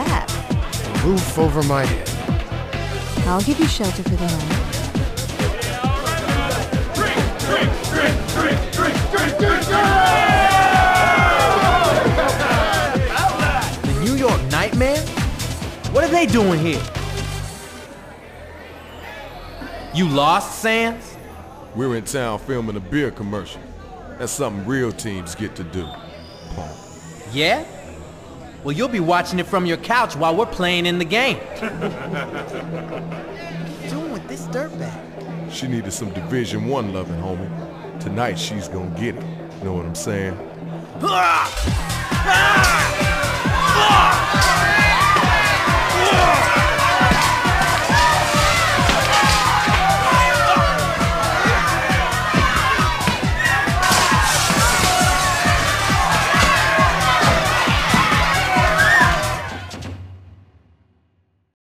that? A roof over my head. I'll give you shelter for the night. The New York Nightmare? What are they doing here? You lost, Sans? We're in town filming a beer commercial. That's something real teams get to do. Punk. Yeah? Well, you'll be watching it from your couch while we're playing in the game. What are you doing with this dirtbag? She needed some Division I loving, homie. Tonight she's gonna get it. You know what I'm saying? Ah! Ah! Ah!